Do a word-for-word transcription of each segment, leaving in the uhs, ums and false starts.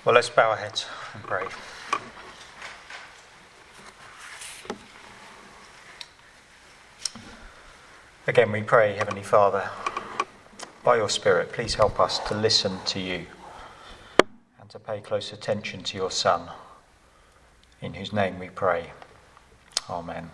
Well, let's bow our heads and pray. Again, we pray, Heavenly Father, by your Spirit, please help us to listen to you and to pay close attention to your Son, in whose name we pray. Amen.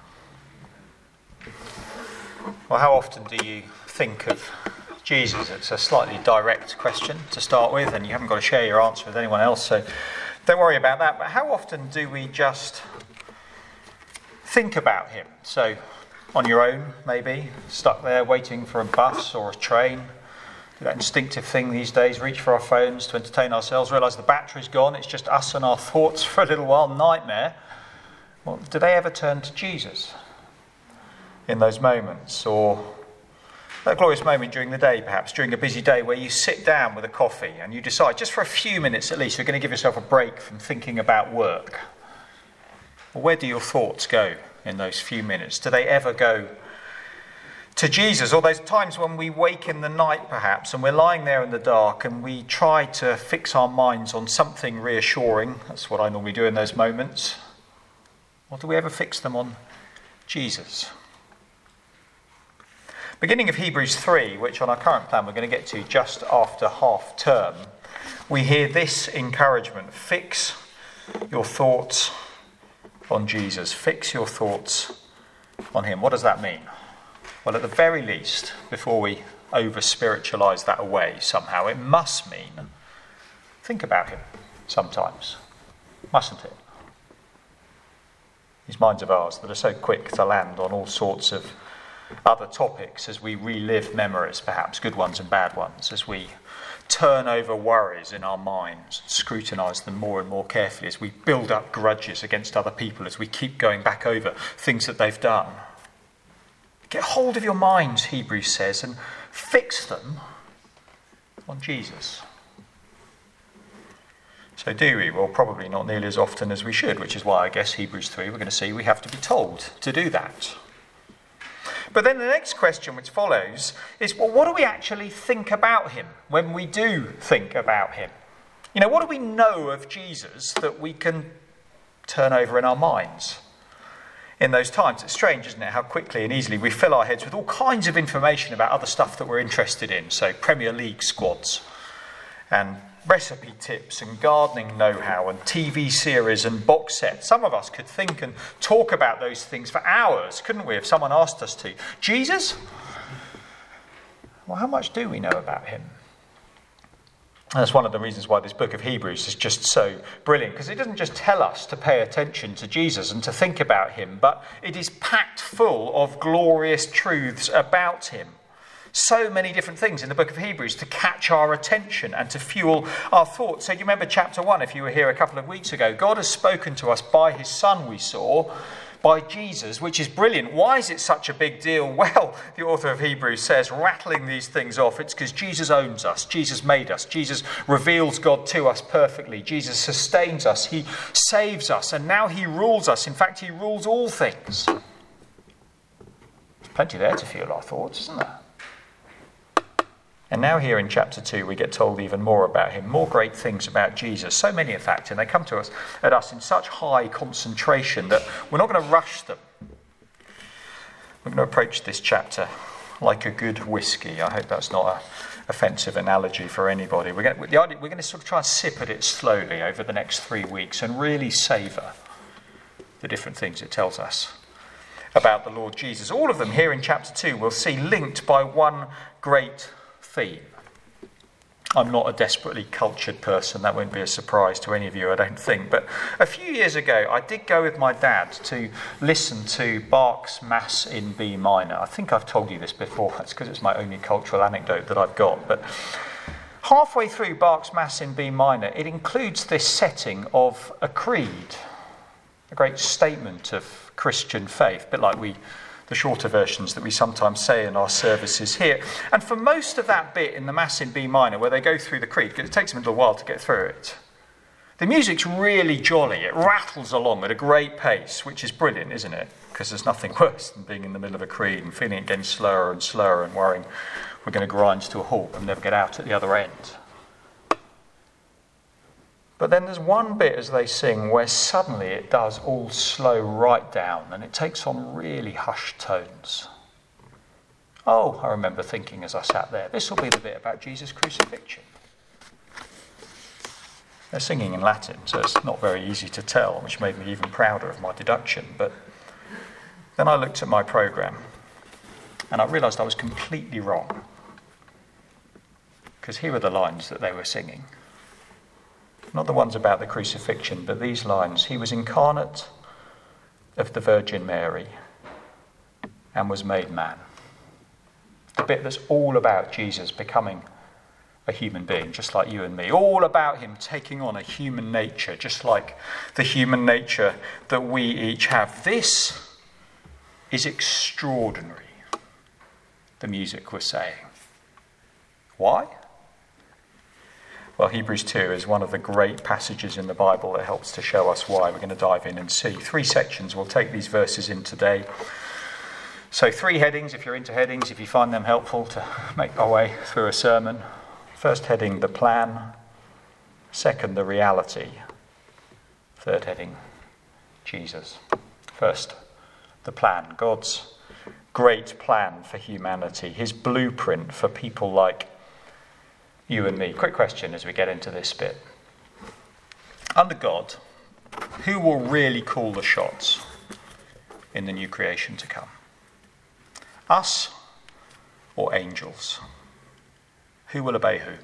Well, how often do you think of Jesus? It's a slightly direct question to start with, and you haven't got to share your answer with anyone else, so don't worry about that. But how often do we just think about him? So, on your own, maybe, stuck there waiting for a bus or a train, do that instinctive thing these days, reach for our phones to entertain ourselves, realise the battery's gone, it's just us and our thoughts for a little while, nightmare. Well, do they ever turn to Jesus in those moments? Or that glorious moment during the day, perhaps, during a busy day where you sit down with a coffee and you decide, just for a few minutes at least, you're going to give yourself a break from thinking about work. Well, where do your thoughts go in those few minutes? Do they ever go to Jesus? Or those times when we wake in the night, perhaps, and we're lying there in the dark and we try to fix our minds on something reassuring. That's what I normally do in those moments. Or do we ever fix them on Jesus? Beginning of Hebrews three, which on our current plan we're going to get to just after half term, we hear this encouragement: fix your thoughts on Jesus. Fix your thoughts on him. What does that mean? Well, at the very least, before we over-spiritualise that away somehow, it must mean think about him sometimes, mustn't it? These minds of ours that are so quick to land on all sorts of other topics as we relive memories, perhaps good ones and bad ones, as we turn over worries in our minds, scrutinise them more and more carefully, as we build up grudges against other people, as we keep going back over things that they've done. Get hold of your minds, Hebrews says, and fix them on Jesus. So do we? Well, probably not nearly as often as we should, which is why I guess Hebrews three, we're going to see we have to be told to do that. But then the next question which follows is, well, what do we actually think about him when we do think about him? You know, what do we know of Jesus that we can turn over in our minds in those times? It's strange, isn't it, how quickly and easily we fill our heads with all kinds of information about other stuff that we're interested in. So Premier League squads and recipe tips and gardening know-how and T V series and box sets. Some of us could think and talk about those things for hours, couldn't we, if someone asked us to. Jesus? Well, how much do we know about him? And that's one of the reasons why this book of Hebrews is just so brilliant, because it doesn't just tell us to pay attention to Jesus and to think about him, but it is packed full of glorious truths about him. So many different things in the book of Hebrews to catch our attention and to fuel our thoughts. So you remember chapter one, if you were here a couple of weeks ago. God has spoken to us by his Son, we saw, by Jesus, which is brilliant. Why is it such a big deal? Well, the author of Hebrews says, rattling these things off, it's because Jesus owns us. Jesus made us. Jesus reveals God to us perfectly. Jesus sustains us. He saves us. And now he rules us. In fact, he rules all things. There's plenty there to fuel our thoughts, isn't there? And now here in chapter two, we get told even more about him, more great things about Jesus. So many, in fact, and they come to us at us in such high concentration that we're not going to rush them. We're going to approach this chapter like a good whiskey. I hope that's not an offensive analogy for anybody. We're going, to, we're going to sort of try and sip at it slowly over the next three weeks and really savour the different things it tells us about the Lord Jesus. All of them here in chapter two we'll see linked by one great theme. I'm not a desperately cultured person. That won't be a surprise to any of you, I don't think. But a few years ago, I did go with my dad to listen to Bach's Mass in B minor. I think I've told you this before. That's because it's my only cultural anecdote that I've got. But halfway through Bach's Mass in B minor, it includes this setting of a creed, a great statement of Christian faith, a bit like we the shorter versions that we sometimes say in our services here. And for most of that bit in the Mass in B minor, where they go through the creed, because it takes them a little while to get through it, the music's really jolly. It rattles along at a great pace, which is brilliant, isn't it? Because there's nothing worse than being in the middle of a creed and feeling it getting slower and slower and worrying we're going to grind to a halt and never get out at the other end. But then there's one bit as they sing where suddenly it does all slow right down and it takes on really hushed tones. Oh, I remember thinking as I sat there, this will be the bit about Jesus' crucifixion. They're singing in Latin, so it's not very easy to tell, which made me even prouder of my deduction. But then I looked at my programme and I realised I was completely wrong. Because here were the lines that they were singing. Not the ones about the crucifixion, but these lines. He was incarnate of the Virgin Mary and was made man. The bit that's all about Jesus becoming a human being, just like you and me. All about him taking on a human nature, just like the human nature that we each have. This is extraordinary, the music was saying. Why? Well, Hebrews two is one of the great passages in the Bible that helps to show us why. We're going to dive in and see. Three sections. We'll take these verses in today. So three headings, if you're into headings, if you find them helpful to make our way through a sermon. First heading, the plan. Second, the reality. Third heading, Jesus. First, the plan. God's great plan for humanity. His blueprint for people like you and me. Quick question as we get into this bit. Under God, who will really call the shots in the new creation to come? Us or angels? Who will obey whom?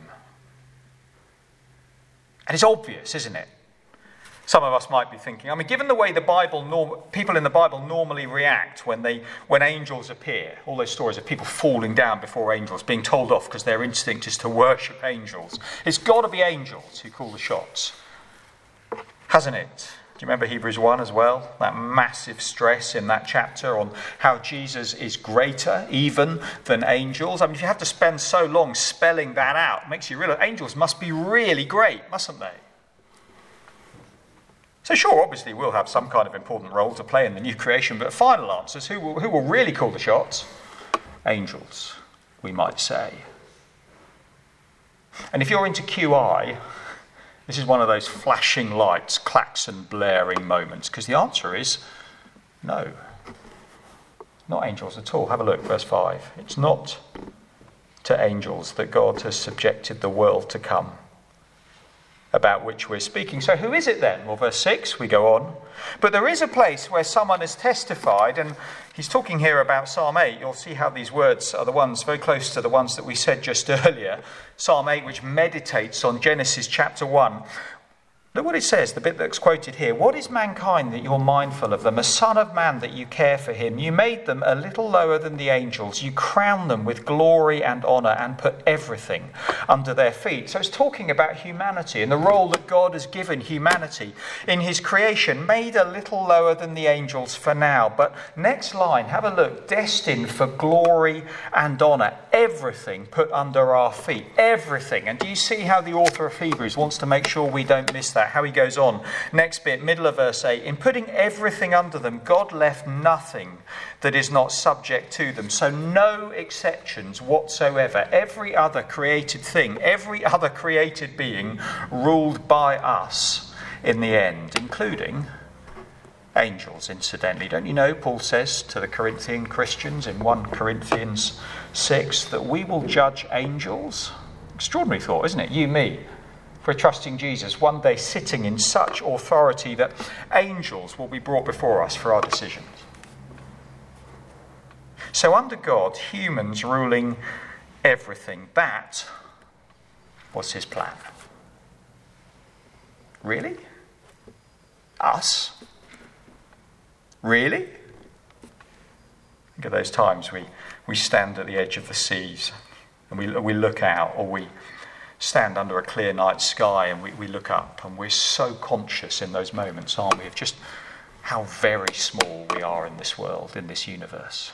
And it's obvious, isn't it? Some of us might be thinking, I mean, given the way the Bible, norm, people in the Bible normally react when they, when angels appear, all those stories of people falling down before angels, being told off because their instinct is to worship angels. It's got to be angels who call the shots, hasn't it? Do you remember Hebrews one as well? That massive stress in that chapter on how Jesus is greater even than angels. I mean, if you have to spend so long spelling that out, it makes you realise angels must be really great, mustn't they? So sure, obviously we'll have some kind of important role to play in the new creation, but final answers, who will, who will really call the shots? Angels, we might say. And if you're into Q I, this is one of those flashing lights, klaxon blaring moments, because the answer is no. Not angels at all. Have a look, verse five. It's not to angels that God has subjected the world to come, about which we're speaking. So who is it then? Well, verse six, we go on. But there is a place where someone has testified, and he's talking here about Psalm eight. You'll see how these words are the ones very close to the ones that we said just earlier. Psalm eight, which meditates on Genesis chapter one. Look what it says, the bit that's quoted here. What is mankind that you're mindful of them? A son of man that you care for him. You made them a little lower than the angels. You crown them with glory and honour and put everything under their feet. So it's talking about humanity and the role that God has given humanity in his creation. Made a little lower than the angels for now. But next line, have a look. Destined for glory and honour. Everything put under our feet. Everything. And do you see how the author of Hebrews wants to make sure we don't miss that? How he goes on. Next bit, middle of verse eight. In putting everything under them, God left nothing that is not subject to them. So no exceptions whatsoever. Every other created thing, every other created being ruled by us in the end, including angels, incidentally. Don't you know, Paul says to the Corinthian Christians in First Corinthians six, that we will judge angels? Extraordinary thought, isn't it? You, me. For trusting Jesus, one day sitting in such authority that angels will be brought before us for our decisions. So under God, humans ruling everything. That was his plan. Really? Us? Really? Think of those times we, we stand at the edge of the seas and we, we look out, or we stand under a clear night sky and we, we look up, and we're so conscious in those moments, aren't we, of just how very small we are in this world, in this universe.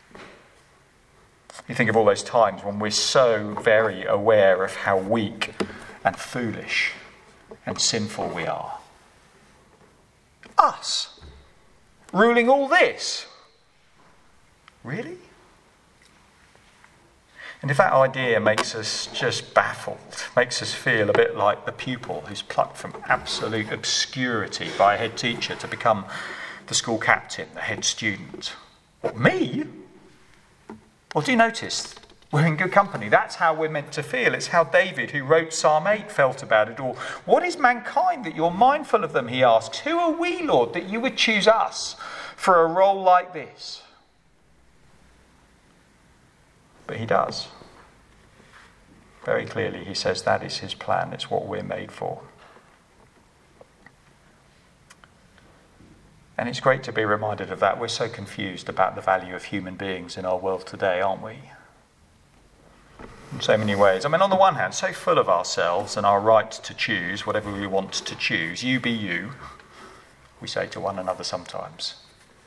You think of all those times when we're so very aware of how weak and foolish and sinful we are. Us ruling all this. Really? And if that idea makes us just baffled, makes us feel a bit like the pupil who's plucked from absolute obscurity by a head teacher to become the school captain, the head student. What, me? Well, do you notice we're in good company? That's how we're meant to feel. It's how David, who wrote Psalm eight, felt about it all. What is mankind that you're mindful of them, he asks. Who are we, Lord, that you would choose us for a role like this? But he does. Very clearly, he says that is his plan. It's what we're made for. And it's great to be reminded of that. We're so confused about the value of human beings in our world today, aren't we? In so many ways. I mean, on the one hand, so full of ourselves and our right to choose whatever we want to choose. You be you, we say to one another sometimes.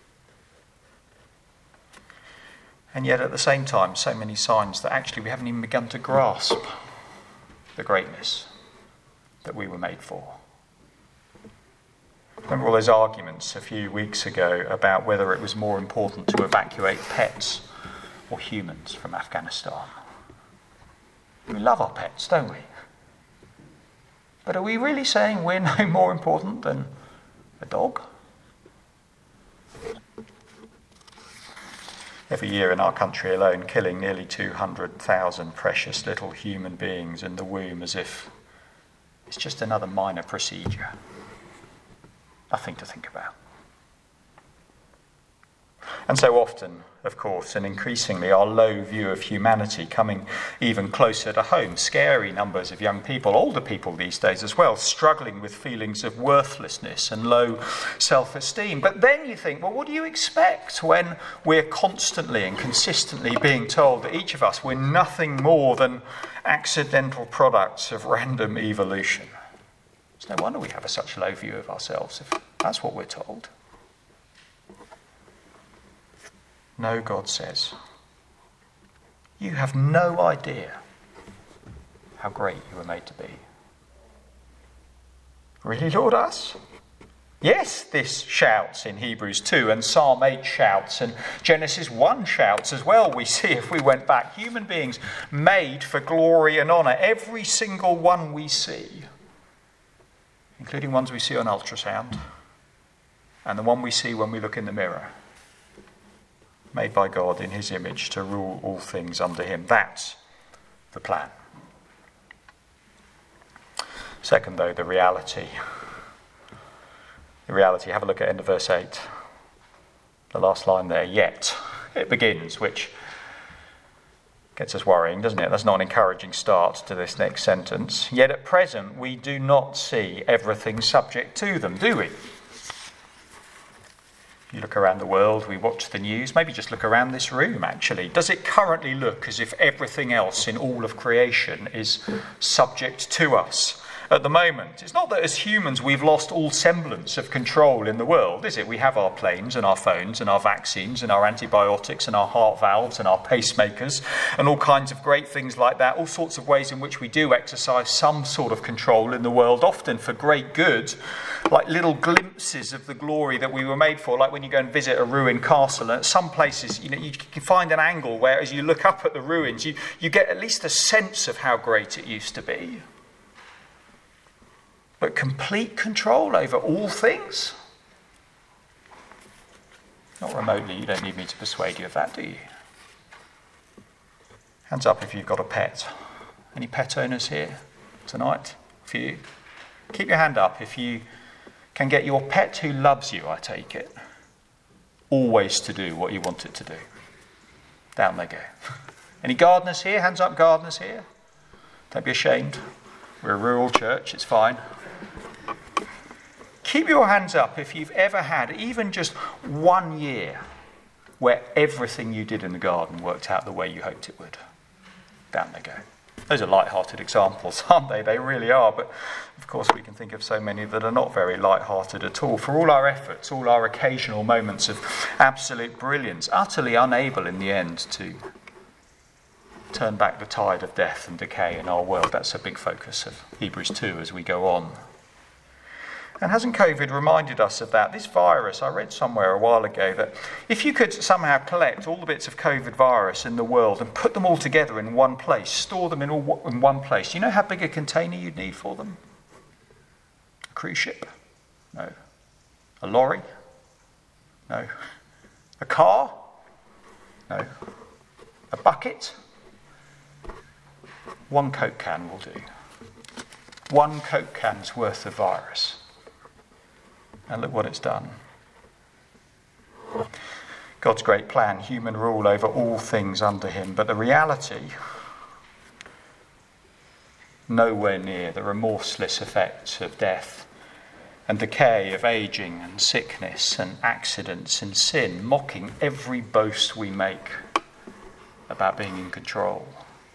And yet at the same time, so many signs that actually we haven't even begun to grasp the greatness that we were made for. Remember all those arguments a few weeks ago about whether it was more important to evacuate pets or humans from Afghanistan? We love our pets, don't we? But are we really saying we're no more important than a dog? Every year in our country alone, killing nearly two hundred thousand precious little human beings in the womb as if it's just another minor procedure. Nothing to think about. And so often, of course, and increasingly, our low view of humanity coming even closer to home. Scary numbers of young people, older people these days as well, struggling with feelings of worthlessness and low self-esteem. But then you think, well, what do you expect when we're constantly and consistently being told that each of us, we're nothing more than accidental products of random evolution? It's no wonder we have a such low view of ourselves if that's what we're told. No, God says, you have no idea how great you were made to be. Really, Lord, us? Yes, this shouts in Hebrews two, and Psalm eight shouts, and Genesis one shouts as well. We see, if we went back, human beings made for glory and honour. Every single one we see, including ones we see on ultrasound, and the one we see when we look in the mirror, made by God in his image to rule all things under him. That's the plan. Second, though, the reality. The reality, have a look at end of verse eight. The last line there, yet. It begins, which gets us worrying, doesn't it? That's not an encouraging start to this next sentence. Yet at present, we do not see everything subject to them, do we? You look around the world, we watch the news, maybe just look around this room actually. Does it currently look as if everything else in all of creation is subject to us at the moment? It's not that as humans we've lost all semblance of control in the world, is it? We have our planes and our phones and our vaccines and our antibiotics and our heart valves and our pacemakers and all kinds of great things like that, all sorts of ways in which we do exercise some sort of control in the world, often for great good, like little glimpses of the glory that we were made for, like when you go and visit a ruined castle. And at some places, you know, you can find an angle where as you look up at the ruins, you, you get at least a sense of how great it used to be. But complete control over all things? Not remotely. You don't need me to persuade you of that, do you? Hands up if you've got a pet. Any pet owners here tonight? A few. Keep your hand up if you can get your pet who loves you, I take it, always to do what you want it to do. Down they go. Any gardeners here? Hands up, gardeners here. Don't be ashamed. We're a rural church, it's fine. Keep your hands up if you've ever had even just one year where everything you did in the garden worked out the way you hoped it would. Down they go. Those are light-hearted examples, aren't they? They really are. But of course we can think of so many that are not very light-hearted at all. For all our efforts, all our occasional moments of absolute brilliance, utterly unable in the end to turn back the tide of death and decay in our world. That's a big focus of Hebrews two as we go on. And hasn't COVID reminded us of that? This virus, I read somewhere a while ago that if you could somehow collect all the bits of COVID virus in the world and put them all together in one place, store them in, all, in one place, do you know how big a container you'd need for them? A cruise ship? No. A lorry? No. A car? No. A bucket? One Coke can will do. One Coke can's worth of virus. And look what it's done. God's great plan, human rule over all things under him. But the reality, nowhere near the remorseless effects of death and decay, of aging and sickness and accidents and sin, mocking every boast we make about being in control.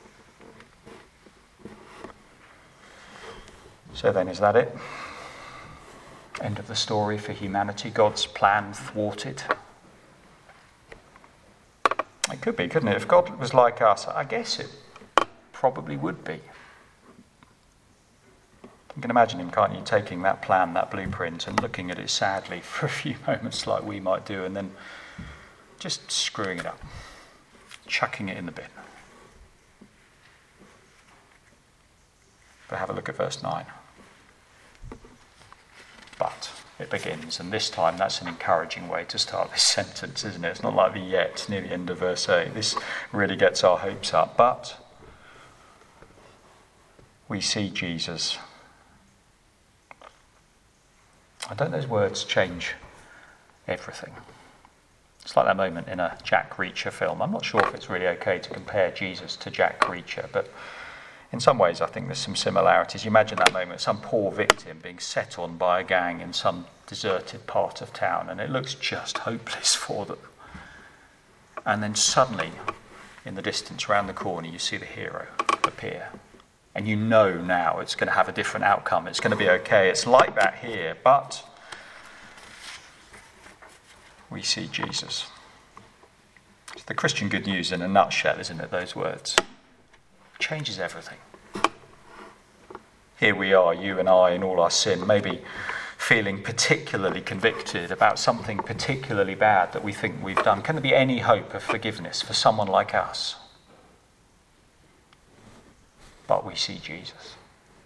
So then, is that it? End of the story for humanity, God's plan thwarted? It could be, couldn't it? If God was like us, I guess it probably would be. You can imagine him, can't you, taking that plan, that blueprint, and looking at it sadly for a few moments like we might do, and then just screwing it up, chucking it in the bin. But have a look at verse nine. But it begins, and this time that's an encouraging way to start this sentence, isn't it? It's not like the yet near the end of verse eight. This really gets our hopes up. But we see Jesus. I don't those words change everything. It's like that moment in a Jack Reacher film. I'm not sure if it's really okay to compare Jesus to Jack Reacher, but in some ways I think there's some similarities. You imagine that moment, some poor victim being set on by a gang in some deserted part of town, and it looks just hopeless for them. And then suddenly, in the distance, round the corner, you see the hero appear. And you know now it's going to have a different outcome. It's going to be okay. It's like that here, but we see Jesus. It's the Christian good news in a nutshell, isn't it, those words? It changes everything. Here we are, you and I, in all our sin, maybe feeling particularly convicted about something particularly bad that we think we've done. Can there be any hope of forgiveness for someone like us? But we see Jesus.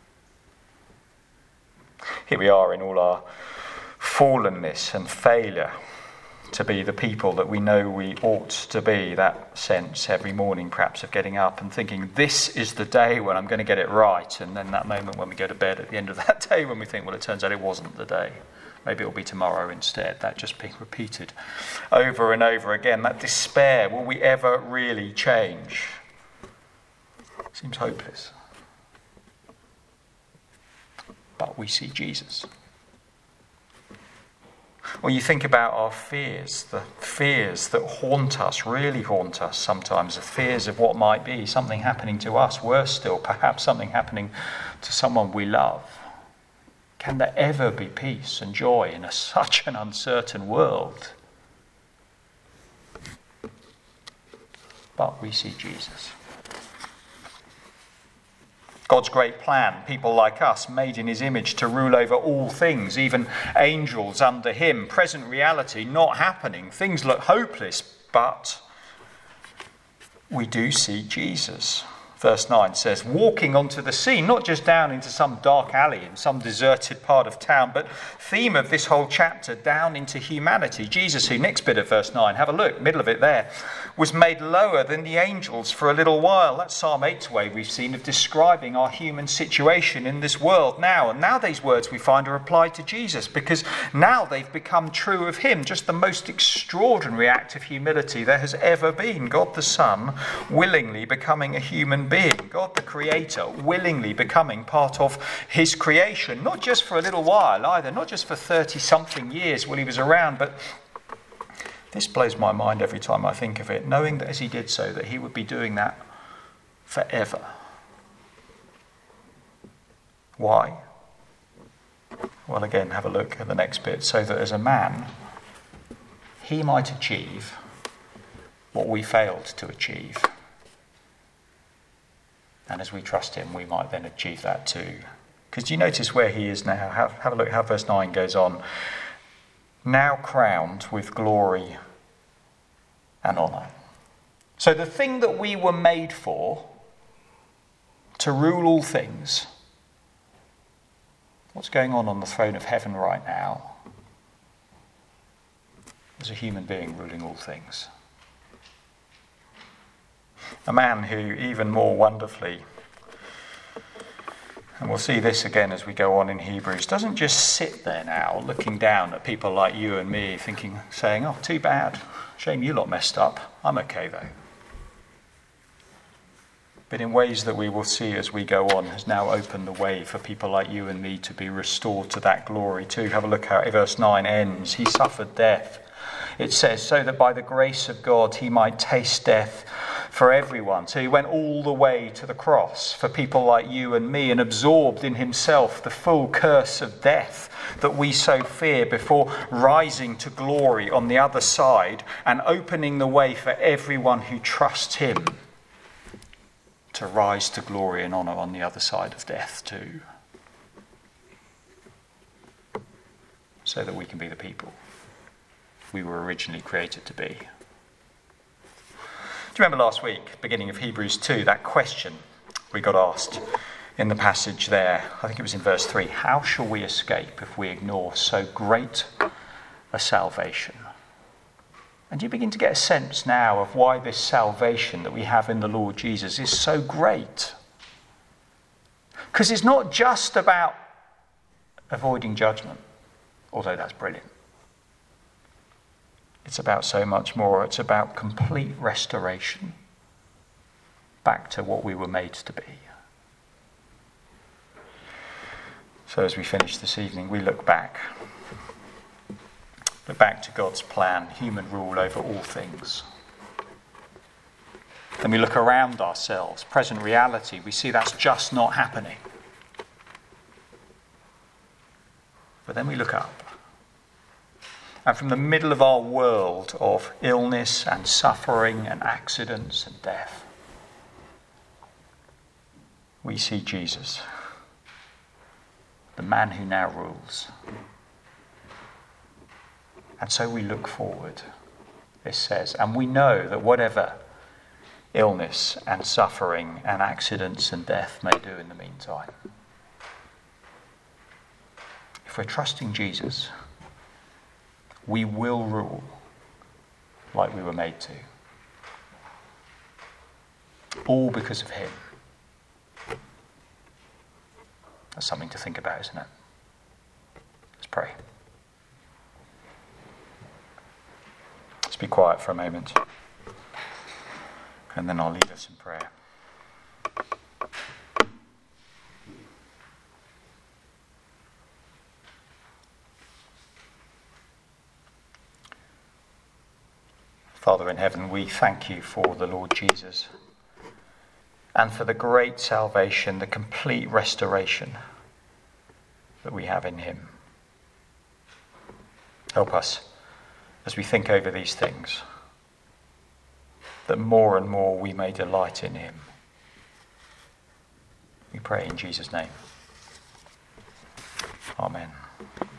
Here we are in all our fallenness and failure to be the people that we know we ought to be, that sense every morning perhaps of getting up and thinking, this is the day when I'm going to get it right, and then that moment when we go to bed at the end of that day when we think, well, it turns out it wasn't the day. Maybe it'll be tomorrow instead. That just being repeated over and over again. That despair, will we ever really change? Seems hopeless. But we see Jesus. Or you think about our fears, the fears that haunt us, really haunt us sometimes, the fears of what might be, something happening to us, worse still, perhaps something happening to someone we love. Can there ever be peace and joy in a, such an uncertain world? But we see Jesus. God's great plan, people like us, made in his image to rule over all things, even angels under him. Present reality not happening. Things look hopeless, but we do see Jesus. Verse nine says, walking onto the sea, not just down into some dark alley in some deserted part of town, but theme of this whole chapter, down into humanity. Jesus, who, next bit of verse nine, have a look, middle of it there, was made lower than the angels for a little while. That's Psalm eight's way we've seen of describing our human situation in this world now. And now these words we find are applied to Jesus, because now they've become true of him. Just the most extraordinary act of humility there has ever been. God the Son willingly becoming a human being. God the Creator willingly becoming part of his creation. Not just for a little while either, not just for thirty-something years while he was around, but this blows my mind every time I think of it, knowing that as he did so, that he would be doing that forever. Why? Well, again, have a look at the next bit. So that as a man, he might achieve what we failed to achieve. And as we trust him, we might then achieve that too, Because do you notice where he is now? Have, have a look how verse nine goes on. Now crowned with glory and honour. So the thing that we were made for, to rule all things, what's going on on the throne of heaven right now? There's a human being ruling all things. A man who even more wonderfully, and we'll see this again as we go on in Hebrews, doesn't just sit there now looking down at people like you and me thinking, saying, oh, too bad. Shame you lot messed up. I'm okay though. But in ways that we will see as we go on, has now opened the way for people like you and me to be restored to that glory too. Have a look how verse nine ends. He suffered death. It says, so that by the grace of God he might taste death for everyone. So he went all the way to the cross for people like you and me and absorbed in himself the full curse of death that we so fear before rising to glory on the other side and opening the way for everyone who trusts him to rise to glory and honour on the other side of death too. So that we can be the people we were originally created to be. Do you remember last week, beginning of Hebrews two, that question we got asked in the passage there? I think it was in verse three. How shall we escape if we ignore so great a salvation? And you begin to get a sense now of why this salvation that we have in the Lord Jesus is so great. Because it's not just about avoiding judgment, although that's brilliant. It's about so much more. It's about complete restoration back to what we were made to be. So as we finish this evening, we look back. Look back to God's plan, human rule over all things. Then we look around ourselves, present reality, we see that's just not happening. But then we look up. And from the middle of our world of illness and suffering and accidents and death, we see Jesus, the man who now rules. And so we look forward, this says, and we know that whatever illness and suffering and accidents and death may do in the meantime, if we're trusting Jesus, we will rule like we were made to. All because of him. That's something to think about, isn't it? Let's pray. Let's be quiet for a moment. And then I'll lead us in prayer. Father in heaven, we thank you for the Lord Jesus and for the great salvation, the complete restoration that we have in him. Help us as we think over these things, that more and more we may delight in him. We pray in Jesus' name. Amen.